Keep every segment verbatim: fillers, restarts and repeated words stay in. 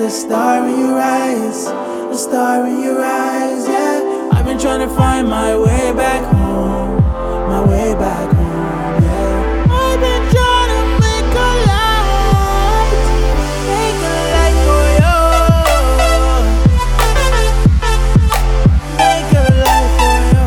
the star in your eyes, the star in your eyes, yeah. I've been trying to find my way back home, my way back home, yeah. I've been trying to make a light, make a light for you, make a light for you.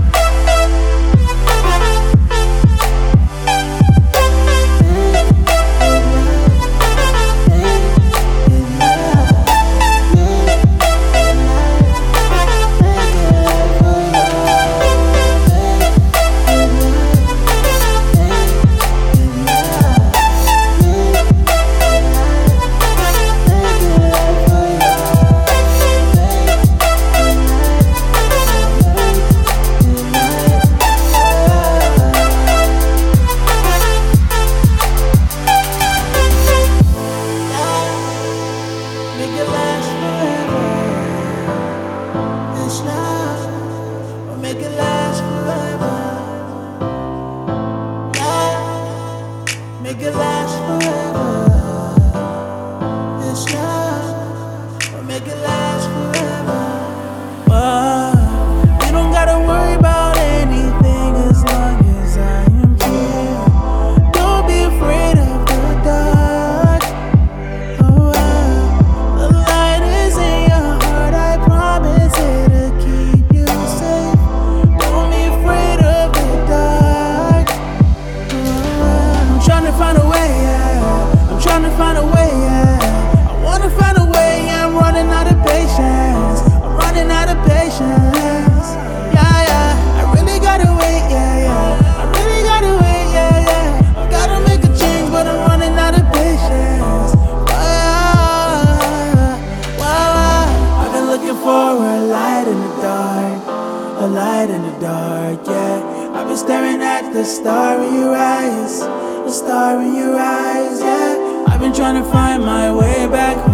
Make it last forever. It's love, or make it last forever. Yeah, make it last forever. It's love, or make it last forever. But you don't gotta worry about anything as long as I am here. Don't be afraid of the dark. Oh, find a way, yeah. I'm trying to find a way, yeah. I wanna find a way, yeah. I'm running out of patience. I'm running out of patience. Yeah, yeah. I really gotta wait, yeah, yeah. I really gotta wait, yeah, yeah. I gotta make a change, but I'm running out of patience. Wow, wow. I've been looking for a light in the dark, a light in the dark, yeah. I've been staring at the star in your eyes, the star in your eyes, yeah. I've been trying to find my way back home.